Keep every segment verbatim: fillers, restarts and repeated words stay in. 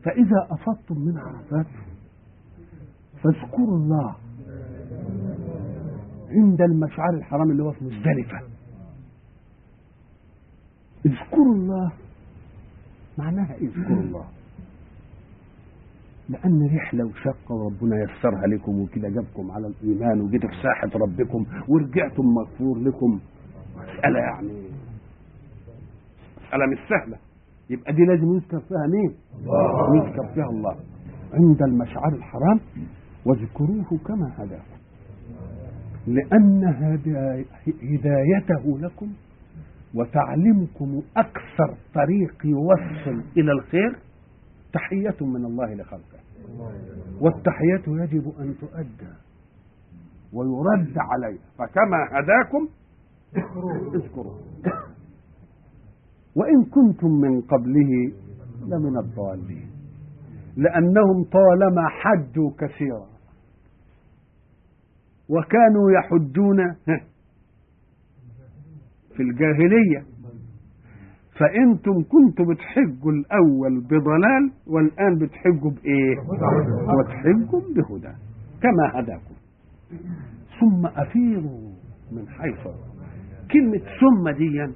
فإذا أفضتم من عرفات فاذكروا الله عند المشعر الحرام اللي هو في مزدلفة. اذكروا الله معناها ايه اذكروا الله؟ لأن رحلة وشقة وربنا يسرها لكم وكده جابكم على الإيمان وجيتوا في ساحة ربكم ورجعتم مغفور لكم. مسألة يعني مسألة مش سهلة، يبقى دي لازم يذكر فيها مين؟ الله. يذكر فيها الله عند المشعر الحرام واذكروه كما هداكم، لأن هدايته لكم وتعليمكم أكثر طريق يوصل إلى الخير تحية من الله لخلقه، والتحية يجب أن تؤدى ويرد عليها، فكما هداكم اذكروه وإن كنتم من قبله لمن الضالين، لأنهم طالما حجوا كثيرا وكانوا يحجون في الجاهلية، فأنتم كنتم بتحجوا الأول بضلال والآن بتحجوا بإيه؟ وتحجوا بهدى كما هداكم. ثم أفيروا من حيث. كلمة ثم دي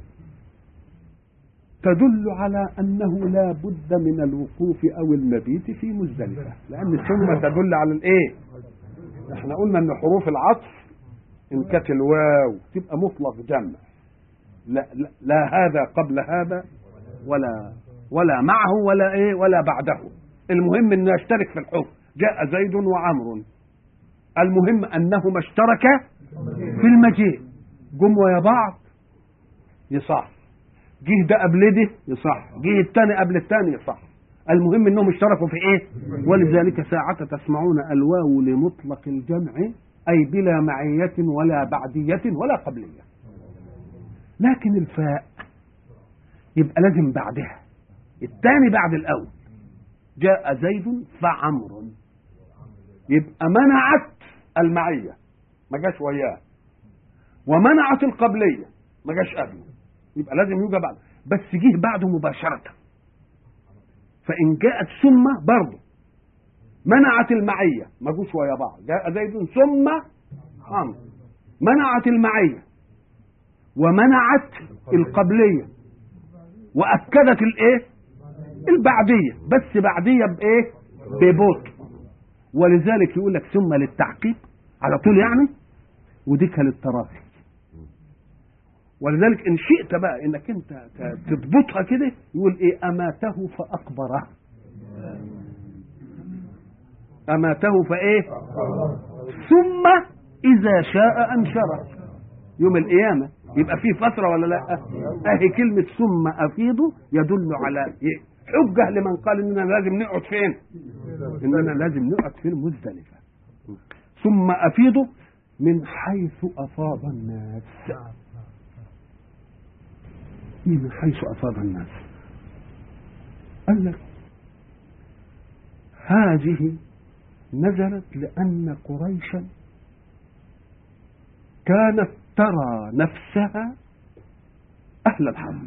تدل على أنه لا بد من الوقوف أو المبيت في مزدلفة، لأن ثم تدل على الإيه؟ احنا قلنا أن حروف العطف إن كانت الواو تبقى مطلق جمع، لا, لا, لا هذا قبل هذا ولا ولا معه ولا ايه ولا بعده، المهم انه يشترك في الحكم. جاء زيد وعمر، المهم انهما اشتركا في المجيء، جم ويا بعض يصح، جه ده قبل ده يصح، جه الثاني قبل الثاني يصح، المهم انهم اشتركوا في ايه. ولذلك ساعة تسمعون الواو لمطلق الجمع اي بلا معية ولا بعدية ولا قبلية، لكن الفاء يبقى لازم بعدها، الثاني بعد الاول. جاء زيد فعمر، يبقى منعت المعية ما جاش وياه، ومنعت القبلية ما جاش قبله، يبقى لازم يوجد بعد، بس جه بعده مباشرة. فإن جاءت ثم برضه منعت المعية ما جوش ويا بعض، جاء زيد ثم عمرو، منعت المعية ومنعت القبلية وأكدت الايه البعدية، بس بعدية بايه ببطء. ولذلك يقول لك ثم للتعقيب على طول يعني، وديك للتراخي. ولذلك ان شئت بقى انك انت تضبطها كده يقول ايه اماته فاقبره، اماته فايه ثم اذا شاء انشره يوم القيامه، يبقى في فتره ولا لا؟ اهي كلمه ثم افيضوا يدل على إيه؟ حجه لمن قال اننا لازم نقعد فين، اننا لازم نقعد في المزدلفه. ثم افيضوا من حيث افاض الناس، من حيث أفاض الناس. قال لك هذه نزلت لأن قريشا كانت ترى نفسها أهل الحرب،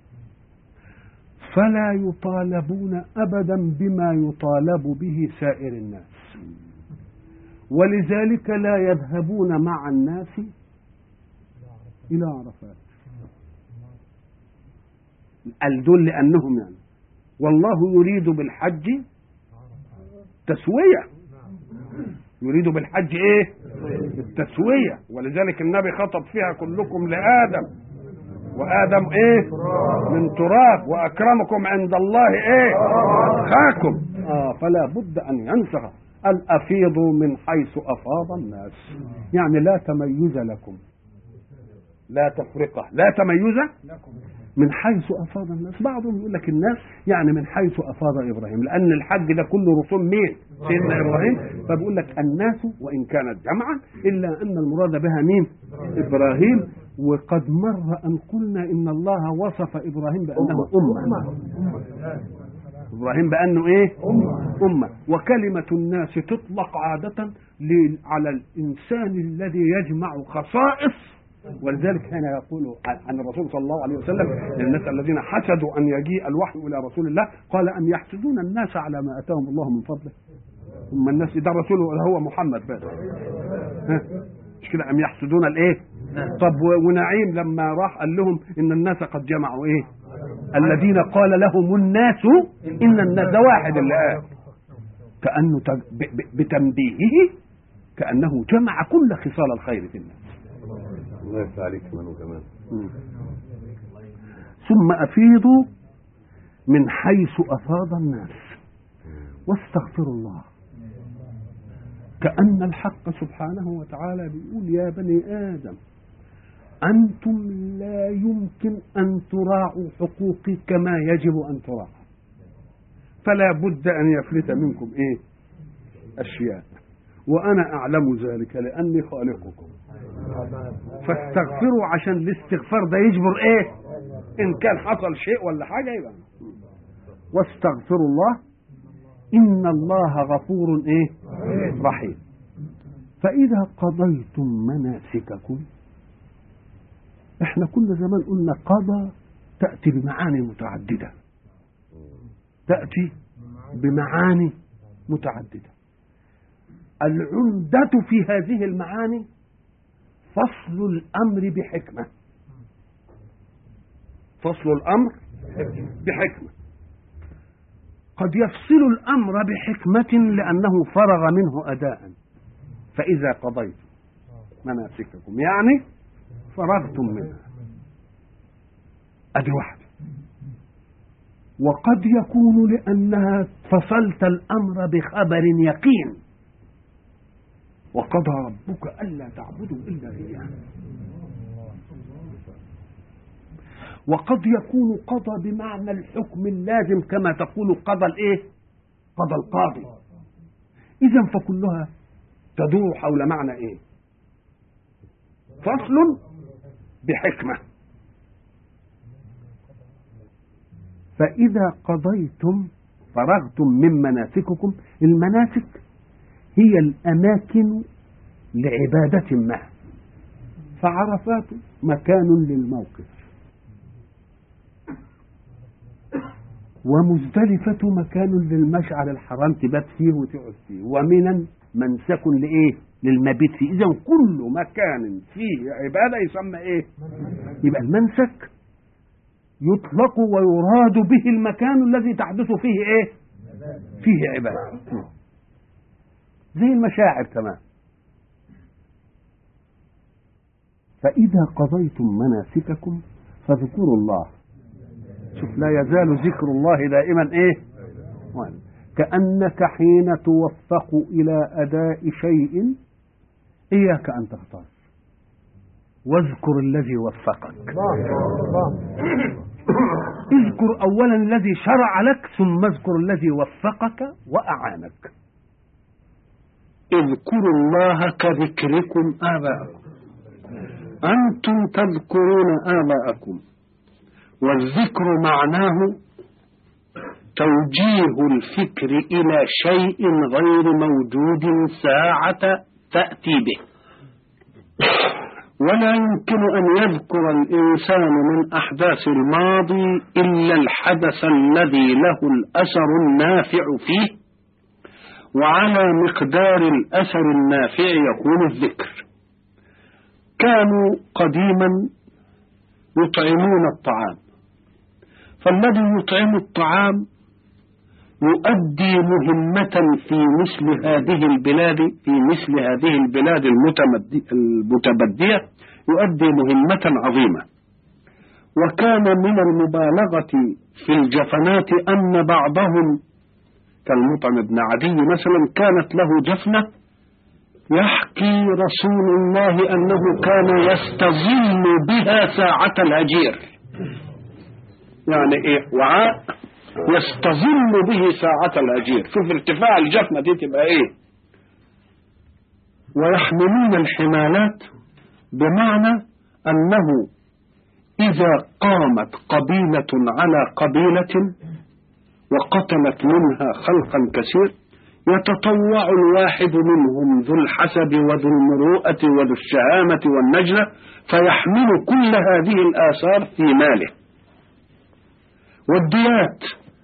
فلا يطالبون أبدا بما يطالب به سائر الناس، ولذلك لا يذهبون مع الناس إلى عرفات. الدل لأنهم يعني والله يريد بالحج تسوية، يريد بالحج ايه التسوية. ولذلك النبي خطب فيها كلكم لآدم وآدم ايه من تراب وأكرمكم عند الله ايه خاكم. آه فلا بد أن ينسخ الأفيض من حيث أفاض الناس، يعني لا تميز لكم، لا تفرقة، لا تميز من حيث أفاض الناس. بعضهم يقول لك الناس يعني من حيث أفاض إبراهيم، لأن الحج ده كله رسوم مين؟ سيدنا إبراهيم. فبيقول لك الناس وإن كانت جمعا إلا أن المراد بها مين؟ إبراهيم. وقد مر أن قلنا إن الله وصف إبراهيم بأنه أمة، إبراهيم بأنه إيه؟ أمة. وكلمة الناس تطلق عادة على الإنسان الذي يجمع خصائص ولذلك كان يقول عن الرسول صلى الله عليه وسلم للناس الذين حسدوا أن يجيء الوحي إلى رسول الله، قال أن يحسدون الناس على ما أتاهم الله من فضله. ثم الناس ده الرسول هو محمد بس، مش كده؟ أم يحسدون الإيه؟ طب ونعيم لما راح قال لهم إن الناس قد جمعوا إيه؟ الذين قال لهم الناس إن الناس، ده واحد اللي قال، كأنه بتنبيهه كأنه جمع كل خصال الخير في الناس. الله يفتح عليك كمان وكمان. ثم أفيضوا من حيث أفاض الناس واستغفروا الله. كأن الحق سبحانه وتعالى بيقول يا بني آدم أنتم لا يمكن أن تراعوا حقوقي كما يجب أن تراعوا، فلا بد أن يفلت منكم إيه؟ أشياء، وأنا أعلم ذلك لأني خالقكم، فاستغفروا عشان الاستغفار ده يجبر إيه؟ إن كان حصل شيء ولا حاجة يبقى واستغفروا الله إن الله غفور إيه؟ رحيم. فإذا قضيتم مناسككم، احنا كل زمان قلنا قضى تأتي بمعاني متعددة، تأتي بمعاني متعددة. العمدة في هذه المعاني فصل الأمر بحكمة، فصل الأمر بحكمة. قد يفصل الأمر بحكمة لأنه فرغ منه أداء، فإذا قضيتم مناسككم يعني فرغتم منها، أدي واحدة. وقد يكون لأنها فصلت الأمر بخبر يقين، وقضى ربك ألا تعبدوا إلا إياه. وقد يكون قضى بمعنى الحكم اللازم كما تقول قضى الإيه؟ قضى القاضي. إذن فكلها تدور حول معنى إيه؟ فصل بحكمة. فإذا قضيتم فرغتم من مناسككم، المناسك هي الأماكن لعبادة ما، فعرفات مكان للموقف، ومزدلفة مكان للمشعر الحرام تبات فيه وتقعد فيه، ومنى منسك لإيه؟ للمبيت فيه. إذا كل مكان فيه عبادة يسمى إيه؟ يبقى المنسك يطلق ويراد به المكان الذي تحدث فيه إيه؟ فيه عبادة، زي المشاعر كمان. فإذا قضيتم مناسككم فاذكروا الله. شوف، لا يزال ذكر الله دائما إيه؟ كأنك حين توفق إلى أداء شيء إياك أن تختار، واذكر الذي وفقك. اذكر أولا الذي شرع لك، ثم اذكر الذي وفقك وأعانك. اذكروا الله كذكركم آباءكم، أنتم تذكرون آباءكم، والذكر معناه توجيه الفكر إلى شيء غير موجود ساعة تأتي به. ولا يمكن أن يذكر الإنسان من أحداث الماضي إلا الحدث الذي له الأثر النافع فيه، وعلى مقدار الأثر النافع يكون الذكر. كانوا قديما يطعمون الطعام، فالذي يطعم الطعام يؤدي مهمة في مثل هذه البلاد، في مثل هذه البلاد المتبدية يؤدي مهمة عظيمة. وكان من المبالغة في الجفنات أن بعضهم كالمطعم بن عدي مثلا كانت له جفنة، يحكي رسول الله أنه كان يستظل بها ساعة الهجير، يعني إيه؟ وعاء يستظل به ساعة الهجير. شوف ارتفاع الجفنة دي تبقى إيه. ويحملون الحمالات بمعنى أنه إذا قامت قبيلة على قبيلة وقتلت منها خلقا كثير يتطوع الواحد منهم ذو الحسب وذو المروءة وذو الشهامة والنجلة فيحمل كل هذه الآثار في ماله. والديات،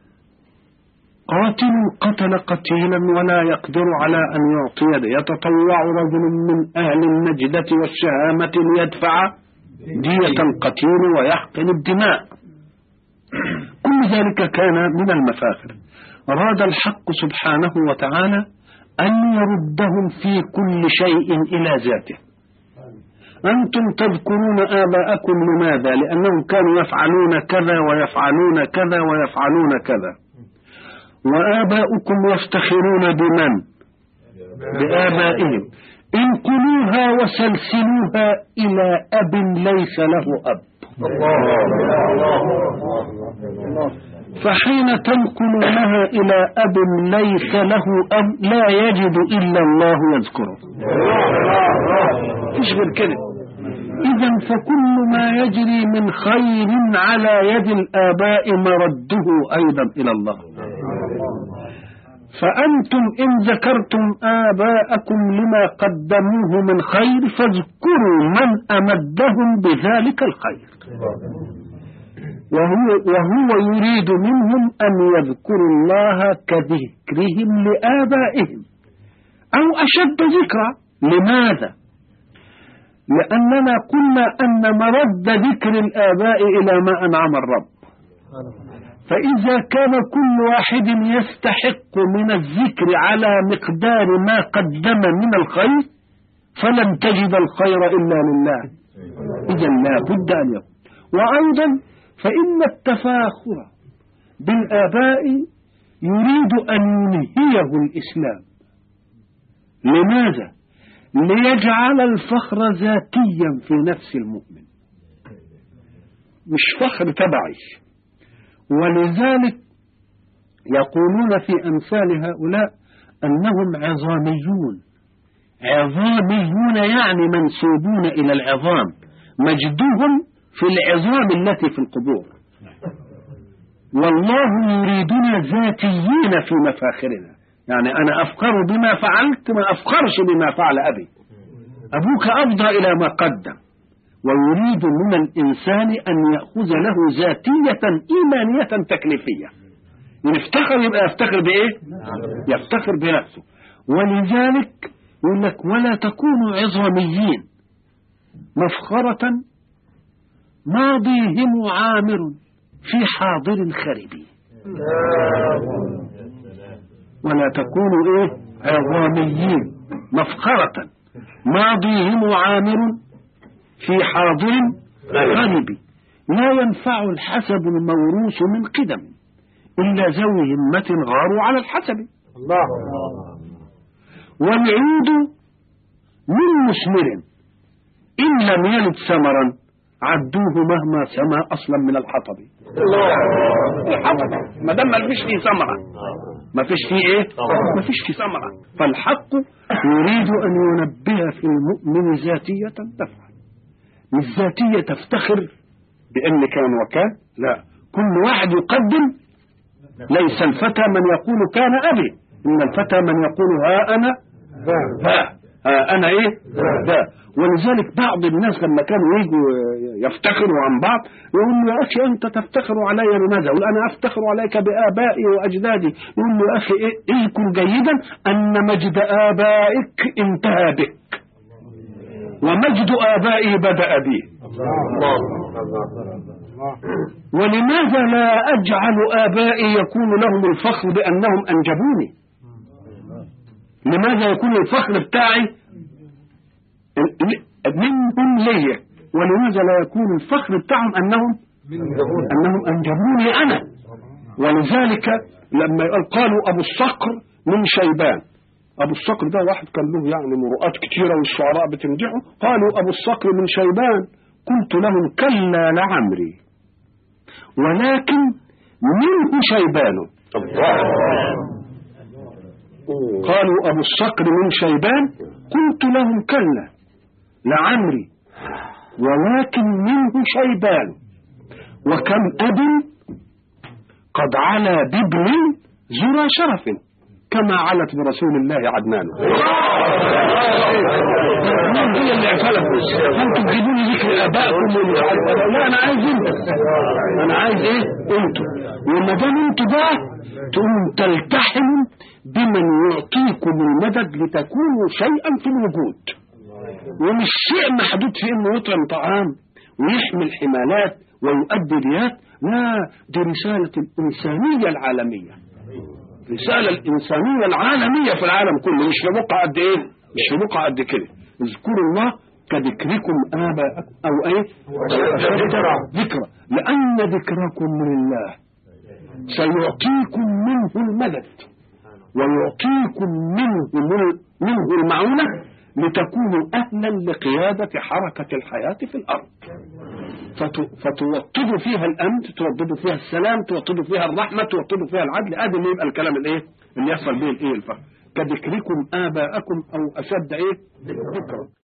قاتل قتل قتيلا ولا يقدر على أن يعطي، يتطوع رجل من أهل النجدة والشهامة ليدفع دية القتيل ويحقن الدماء. كل ذلك كان من المفاخر. أراد الحق سبحانه وتعالى أن يردهم في كل شيء إلى ذاته. أنتم تذكرون آباءكم لماذا؟ لأنهم كانوا يفعلون كذا ويفعلون كذا ويفعلون كذا، وآباؤكم يفتخرون بمن؟ بآبائهم. انقلوها وسلسلوها إلى أب ليس له أب. فحين تنقلونها إلى أب ليس له أب لا يجد إلا الله يذكره، مش غير كده. إذن فكل ما يجري من خير على يد الآباء مرده أيضا إلى الله. فأنتم إن ذكرتم آباءكم لما قدموه من خير فاذكروا من أمدهم بذلك الخير، وهو, وهو يريد منهم أن يذكروا الله كذكرهم لآبائهم أو أشد ذكرا. لماذا؟ لأننا قلنا أن مرد ذكر الآباء إلى ما أنعم الرب، فإذا كان كل واحد يستحق من الذكر على مقدار ما قدم من الخير فلن تجد الخير إلا لله. إذن لا بد أن يكون. وأيضا فإن التفاخر بالآباء يريد أن ينهيه الإسلام. لماذا؟ ليجعل الفخر ذاتيا في نفس المؤمن، مش فخر تبعي. ولذلك يقولون في أمثال هؤلاء أنهم عظاميون. عظاميون يعني منسوبون إلى العظام، مجدهم في العظام التي في القبور. والله يريدنا ذاتيين في مفاخرنا، يعني أنا أفخر بما فعلت ما أفخرش بما فعل أبي. أبوك أفضى إلى ما قدم، ويريد من الإنسان أن يأخذ له ذاتية إيمانية تكليفية. يفتخر يبقى يفتخر بإيه؟ يفتخر بنفسه. ولذلك يقول لك ولا تكونوا عظاميين مفخرة ماضيهم عامر في حاضر خرب. ولا تكونوا إيه؟ عظاميين مفخرة ماضيهم عامر في حاضر خرب. لا ينفع الحسب الموروث من قدم إلا ذوي همة غاروا على الحسب. الله. والعود من مثمر إن لم يلد ثمرا عدوه مهما سما أصلا من الحطب. الحطب ما دام ما فيش فيه ثمرة، ما فيش فيه إيه؟ ما فيش فيه ثمرة. فالحق يريد أن ينبه في المؤمن ذاتية تفعل، مش ذاتية تفتخر بأن كان وكان. لا، كل واحد يقدم. ليس الفتى من يقول كان أبي، إن الفتى من يقول ها أنا ها, ها أنا إيه ذا. ولذلك بعض الناس لما كانوا يجوا يفتخروا عن بعض يقول له يا أخي أنت تفتخر علي لماذا؟ يقول أنا أفتخر عليك بآبائي وأجدادي. يقول له يا أخي اذكر جيدا أن مجد آبائك انتهى بك ومجد آبائي بدأ بي. ولماذا لا أجعل آبائي يكون لهم الفخر بأنهم أنجبوني؟ لماذا يكون الفخر بتاعي منهم لي؟ ولماذا لا يكون الفخر بتاعهم أنهم أنهم أنجبوني أنا؟ ولذلك لما قالوا أبو الصقر من شيبان، أبو الصقر ده واحد كان له يعني مروءات كتيرة والشعراء بتمدحه. قالوا أبو الصقر من شيبان، قلت لهم كلا لعمري ولكن منه شيبان. قالوا أبو الصقر من شيبان، قلت لهم كلا لعمري ولكن منه شيبان. وكم أب قد علا بابن ذرى شرف كما علت برسول الله عدنان. من هي اللي اعتلف؟ انتوا تجيبوا لي ذكر ابائكم؟ لا انا عايز انت، انا عايز ايه؟ انتوا. وما دام انتوا بقى تقوموا تلتحموا بمن يعطيكم المدد لتكونوا شيئا في الوجود، ومش شيء محدود في انه يطعم طعام ويحمل حمالات ويؤدي ديات. لا، دي رسالة الإنسانية العالمية، رسالة الإنسانية العالمية في العالم كله، مش في بقعة قد إيه؟ مش في بقعة قد كده. اذكروا الله كذكركم آباءكم أو إيه؟ ذكرى، لأن ذكركم لله سيعطيكم منه المدد ويعطيكم منه منه المعونة لتكونوا أهلا لقيادة حركة الحياة في الأرض، فتوطدوا فيها الأمن، توطدوا فيها السلام، توطدوا فيها الرحمة، توطدوا فيها العدل. هذا اللي يبقى الكلام الإيه اللي يحصل به الإيه الفهم. كذكركم آباءكم أو أشد إيه ذكرا.